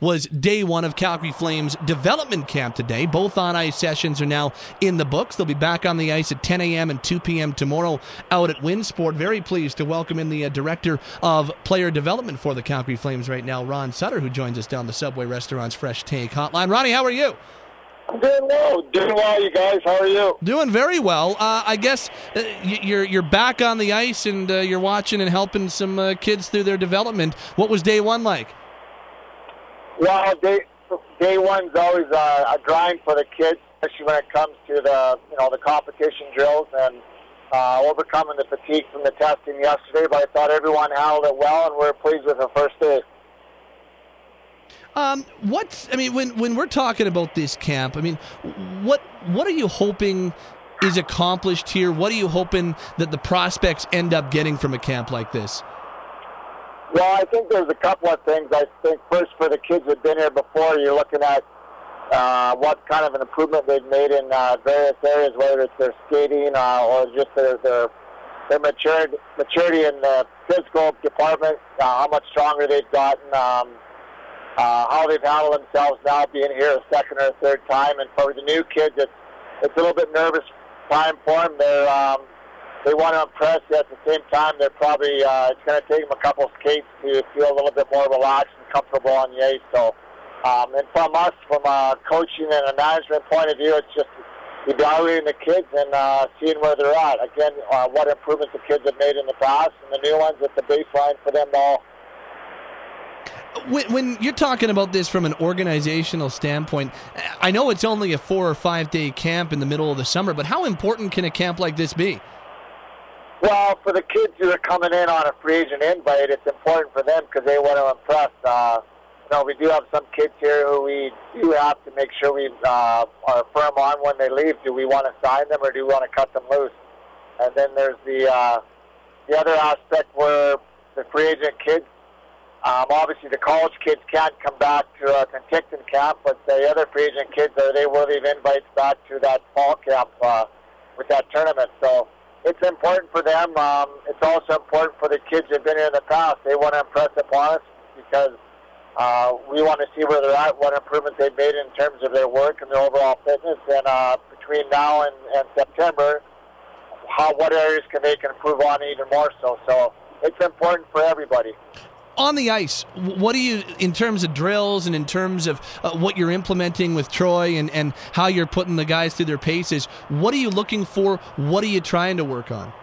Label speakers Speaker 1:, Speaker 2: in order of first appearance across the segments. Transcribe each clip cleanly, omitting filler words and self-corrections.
Speaker 1: was day one of Calgary Flames development camp today. Both on-ice sessions are now in the books. They'll be back on the ice at 10 a.m. and 2 p.m. tomorrow out at Winsport. Very pleased to welcome in the Director of Player Development for the Calgary Flames right now, Ron Sutter, who joins us down the Subway Restaurant's Fresh Take Hotline. Ronnie, how are you?
Speaker 2: I'm doing well. Doing well, you guys. How are you?
Speaker 1: Doing very well. I guess you're back on the ice and you're watching and helping some kids through their development. What was day one like?
Speaker 2: Well, day one's always a grind for the kids, especially when it comes to the competition drills and overcoming the fatigue from the testing yesterday. But I thought everyone handled it well, and we're pleased with the first day.
Speaker 1: When we're talking about this camp, what are you hoping is accomplished here? What are you hoping that the prospects end up getting from a camp like this?
Speaker 2: Well, I think there's a couple of things. I think first, for the kids who've been here before, you're looking at what kind of an improvement they've made in various areas, whether it's their skating or just their maturity in the physical department, how much stronger they've gotten, how they've handled themselves now being here a second or a third time. And for the new kids, it's a little bit nervous time for them. They want to impress. At the same time, they're probably it's going to take them a couple of skates to feel a little bit more relaxed and comfortable on the ice. So, and from us, from a coaching and a management point of view, it's just evaluating the kids and seeing where they're at. Again, what improvements the kids have made in the past, and the new ones at the baseline for them all.
Speaker 1: When you're talking about this from an organizational standpoint, I know it's only a 4 or 5 day camp in the middle of the summer, but how important can a camp like this be?
Speaker 2: Well, for the kids who are coming in on a free agent invite, it's important for them because they want to impress. We do have some kids here who we do have to make sure we are firm on when they leave. Do we want to sign them or do we want to cut them loose? And then there's the other aspect where the free agent kids, obviously the college kids can't come back to a Penticton camp, but the other free agent kids, are they worthy of invites back to that fall camp with that tournament? So it's important for them. It's also important for the kids who have been here in the past. They want to impress upon us because we want to see where they're at, what improvements they've made in terms of their work and their overall fitness. And between now and September, what areas they can improve on even more so. So it's important for everybody.
Speaker 1: On the ice, what do you, in terms of drills and in terms of what you're implementing with Troy and how you're putting the guys through their paces, what are you looking for? What are you trying to work on?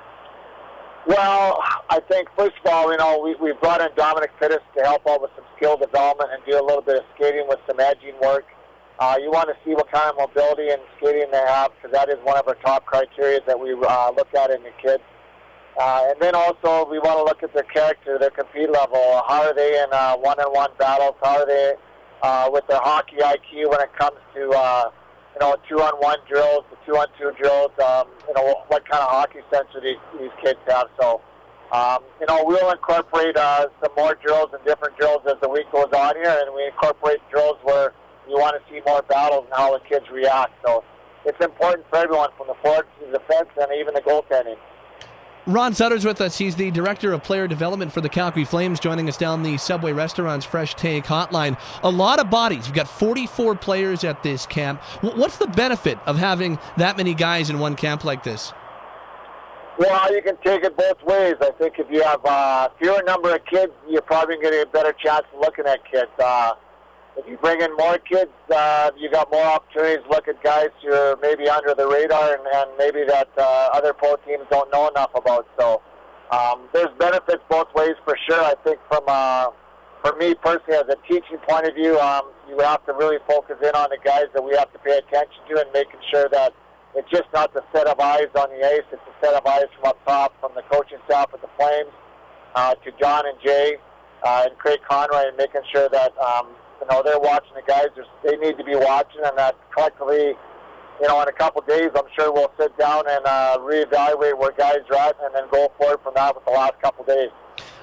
Speaker 2: Well, I think, first of all, we brought in Dominic Pittis to help out with some skill development and do a little bit of skating with some edging work. You want to see what kind of mobility and skating they have, because that is one of our top criteria that we look at in the kids. And then also we want to look at their character, their compete level. How are they in one-on-one battles? How are they with their hockey IQ when it comes to two-on-one drills, the two-on-two drills? What kind of hockey sense do these kids have? So, we'll incorporate some more drills and different drills as the week goes on here, and we incorporate drills where you want to see more battles and how the kids react. So it's important for everyone, from the forward to the defense and even the goaltending.
Speaker 1: Ron Sutter's with us. He's the Director of Player Development for the Calgary Flames, joining us down the Subway Restaurant's Fresh Take Hotline. A lot of bodies. You've got 44 players at this camp. What's the benefit of having that many guys in one camp like this?
Speaker 2: Well, you can take it both ways. I think if you have a fewer number of kids, you're probably going to get a better chance of looking at kids. If you bring in more kids, you got more opportunities to look at guys who are maybe under the radar and maybe that other pro teams don't know enough about. So there's benefits both ways for sure. I think for me personally, as a teaching point of view, you have to really focus in on the guys that we have to pay attention to and making sure that it's just not the set of eyes on the ice. It's a set of eyes from up top, from the coaching staff at the Flames to John and Jay and Craig Conroy, and making sure that they're watching the guys they need to be watching, and that collectively, in a couple of days, I'm sure we'll sit down and reevaluate where guys are at and then go forward from that with the last couple of days.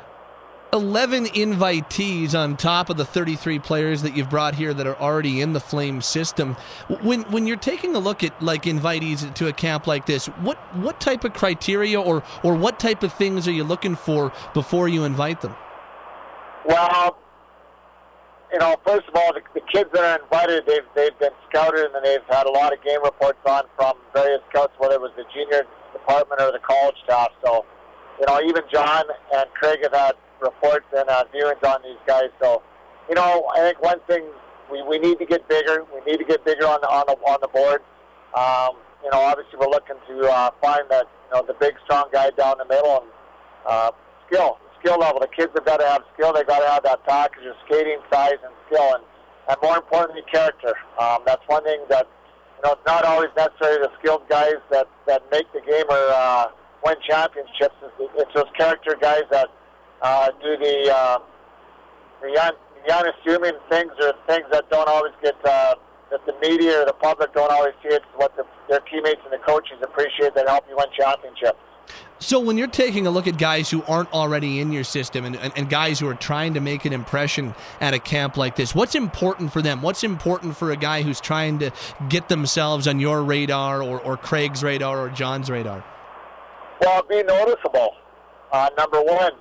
Speaker 1: 11 invitees on top of the 33 players that you've brought here that are already in the Flames system. When you're taking a look at invitees to a camp like this, what type of criteria or what type of things are you looking for before you invite them?
Speaker 2: Well, first of all, the kids that are invited, they've been scouted and they've had a lot of game reports on from various scouts, whether it was the junior department or the college staff. So, even John and Craig have had reports and viewings on these guys. So, I think one thing we need to get bigger. We need to get bigger on the board. Obviously we're looking to find that the big strong guy down the middle and skill level. The kids have got to have skill. They've got to have that package of skating, size, and skill, and more importantly, character. That's one thing that it's not always necessarily the skilled guys that make the game or win championships. It's those character guys that do the unassuming things or things that don't always get that the media or the public don't always see. It's what their teammates and the coaches appreciate that help you win championships.
Speaker 1: So when you're taking a look at guys who aren't already in your system and guys who are trying to make an impression at a camp like this, what's important for them? What's important for a guy who's trying to get themselves on your radar or Craig's radar or John's radar?
Speaker 2: Well, be noticeable. Number one,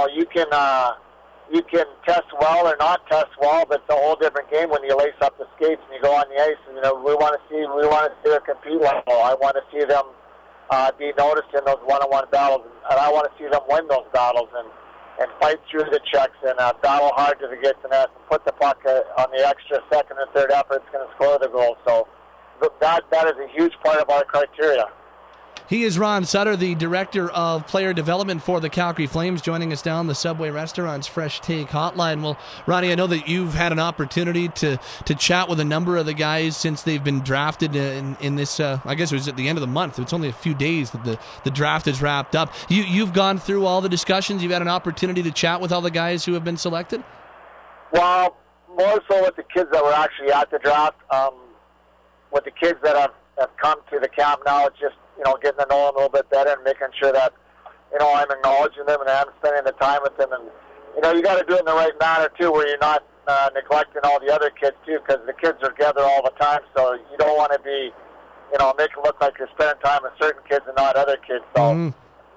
Speaker 2: you can test well or not test well, but it's a whole different game when you lace up the skates and you go on the ice. And, we want to see their compete level. I want to see them be noticed in those one-on-one battles, and I want to see them win those battles and fight through the checks and battle hard to get to the net and put the puck on the extra second or third effort. It's going to score the goal. So that is a huge part of our criteria.
Speaker 1: He is Ron Sutter, the Director of Player Development for the Calgary Flames, joining us down the Subway Restaurant's Fresh Take Hotline. Well, Ronnie, I know that you've had an opportunity to chat with a number of the guys since they've been drafted in this, I guess it was at the end of the month. It's only a few days that the draft is wrapped up. You've gone through all the discussions. You've had an opportunity to chat with all the guys who have been selected?
Speaker 2: Well, more so with the kids that were actually at the draft. With the kids that have come to the camp now, it's just getting to know them a little bit better and making sure that, I'm acknowledging them and I'm spending the time with them. And, you got to do it in the right manner, too, where you're not neglecting all the other kids, too, because the kids are together all the time. So you don't want to be, make it look like you're spending time with certain kids and not other kids. So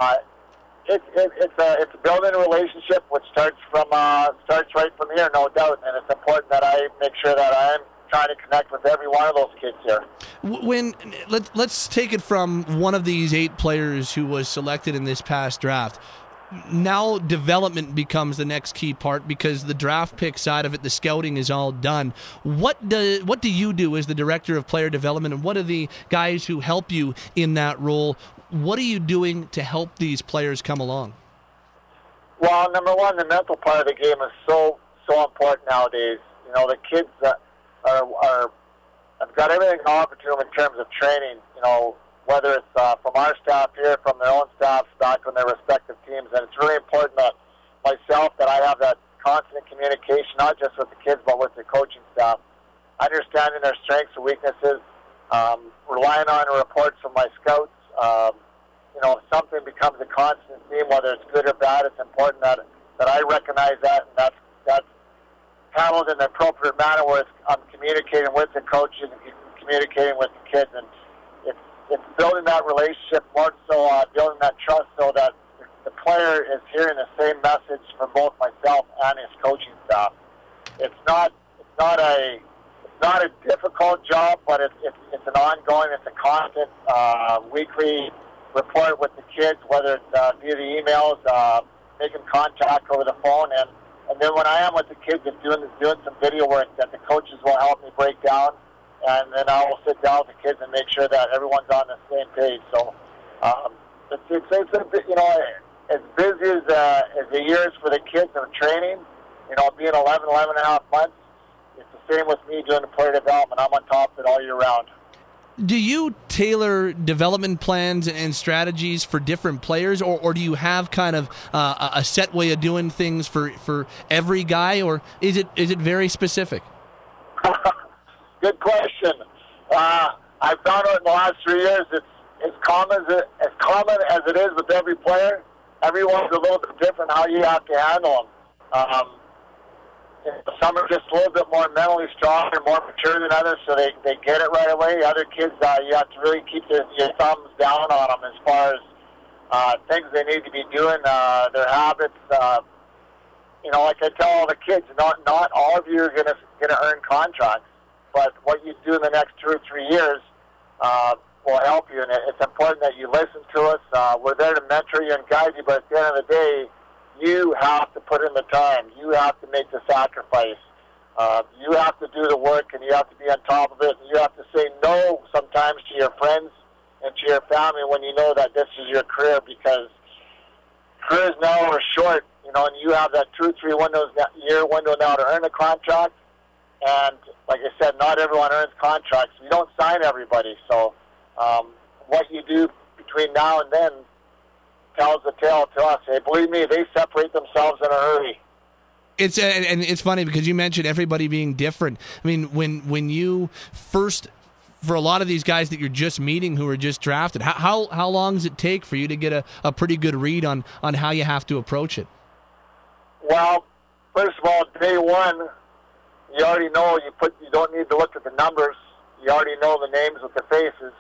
Speaker 2: it's building a relationship, which starts right from here, no doubt. And it's important that I make sure that I'm trying to connect with every one of those kids here.
Speaker 1: Let's take it from one of these 8 players who was selected in this past draft. Now development becomes the next key part because the draft pick side of it, the scouting is all done. What do you do as the Director of Player Development, and what are the guys who help you in that role? What are you doing to help these players come along?
Speaker 2: Well, number one, the mental part of the game is so important nowadays. The kids have got everything offered to them in terms of training, whether it's from our staff here, from their own staffs, back on their respective teams. And it's really important that myself, that I have that constant communication, not just with the kids, but with the coaching staff, understanding their strengths and weaknesses, relying on reports from my scouts. If something becomes a constant theme, whether it's good or bad, it's important that I recognize that, and that's handled in the appropriate manner where I'm communicating with the coaches and communicating with the kids. And it's building that relationship, more so building that trust so that the player is hearing the same message from both myself and his coaching staff. It's not a difficult job, but it's an ongoing, it's a constant weekly report with the kids, whether it's via the emails, making contact over the phone, and then when I am with the kids, it's doing some video work that the coaches will help me break down, and then I will sit down with the kids and make sure that everyone's on the same page. So it's a bit, as busy as the years for the kids of training, being 11 and a half months, it's the same with me doing the player development. I'm on top of it all year round.
Speaker 1: Do you tailor development plans and strategies for different players, or do you have kind of a set way of doing things for every guy, or is it very specific?
Speaker 2: Good question. I found out in the last 3 years it's as common as it is with every player. Everyone's a little bit different how you have to handle them. Some are just a little bit more mentally strong and more mature than others, so they get it right away. Other kids, you have to really keep your thumbs down on them as far as things they need to be doing, their habits, like I tell all the kids, not all of you are gonna earn contracts, but what you do in the next 2 or 3 years will help you. And it's important that you listen to us. We're there to mentor you and guide you, but at the end of the day, you have to put in the time. You have to make the sacrifice. You have to do the work, and you have to be on top of it. And you have to say no sometimes to your friends and to your family when you know that this is your career, because careers now are short, and you have that 2 or 3 year window now to earn a contract. And like I said, not everyone earns contracts. We don't sign everybody. So what you do between now and then tells the tale to us. Hey, believe me, they separate themselves in a hurry.
Speaker 1: And it's funny because you mentioned everybody being different. I mean, when you first, for a lot of these guys that you're just meeting who are just drafted, how long does it take for you to get a pretty good read on how you have to approach it?
Speaker 2: Well, first of all, day one, you already know you don't need to look at the numbers. You already know the names with the faces.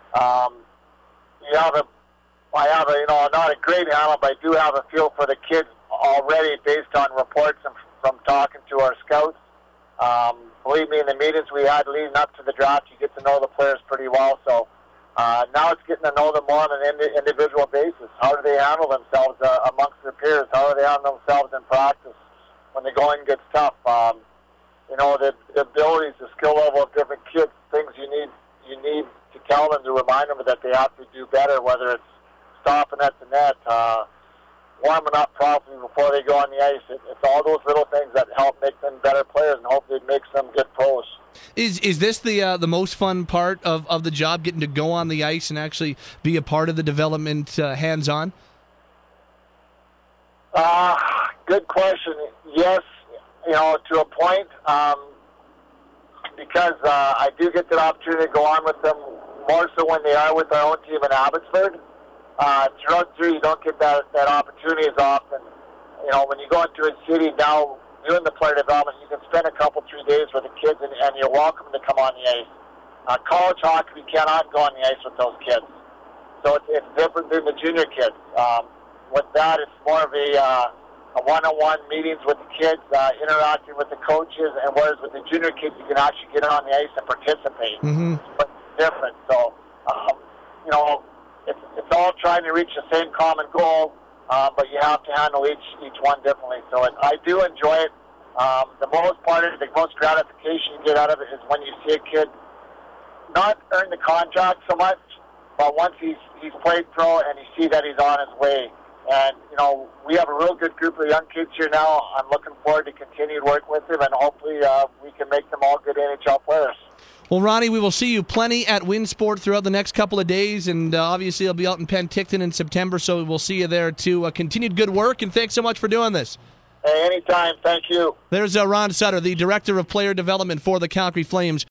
Speaker 2: I have not a great handle, but I do have a feel for the kids already based on reports from talking to our scouts. Believe me, in the meetings we had leading up to the draft, you get to know the players pretty well. So now it's getting to know them more on an individual basis. How do they handle themselves amongst their peers? How do they handle themselves in practice when the going gets tough? The abilities, the skill level of different kids, things you need to tell them to remind them that they have to do better, whether it's stopping at the net, warming up properly before they go on the ice. It's all those little things that help make them better players and hopefully makes them good pros.
Speaker 1: Is this the most fun part of the job, getting to go on the ice and actually be a part of the development hands-on?
Speaker 2: Good question. Yes, to a point, because I do get the opportunity to go on with them more so when they are with our own team in Abbotsford. Throughout the year, you don't get that opportunity as often. When you go into a city now doing the player development, you can spend a couple, 3 days with the kids, and you're welcome to come on the ice. College hockey, we cannot go on the ice with those kids. So it's different than the junior kids. With that, it's more of a one-on-one meetings with the kids, interacting with the coaches, and whereas with the junior kids, you can actually get on the ice and participate. Mm-hmm. But it's different. So, it's all trying to reach the same common goal, but you have to handle each one differently. So I do enjoy it. The most gratification you get out of it is when you see a kid not earn the contract so much, but once he's played pro and you see that he's on his way. And, we have a real good group of young kids here now. I'm looking forward to continued work with them, and hopefully we can make them all good NHL players.
Speaker 1: Well, Ronnie, we will see you plenty at WinSport throughout the next couple of days, and obviously I'll be out in Penticton in September, so we'll see you there too. Continued good work, and thanks so much for doing this.
Speaker 2: Hey, anytime. Thank you.
Speaker 1: There's Ron Sutter, the Director of Player Development for the Calgary Flames.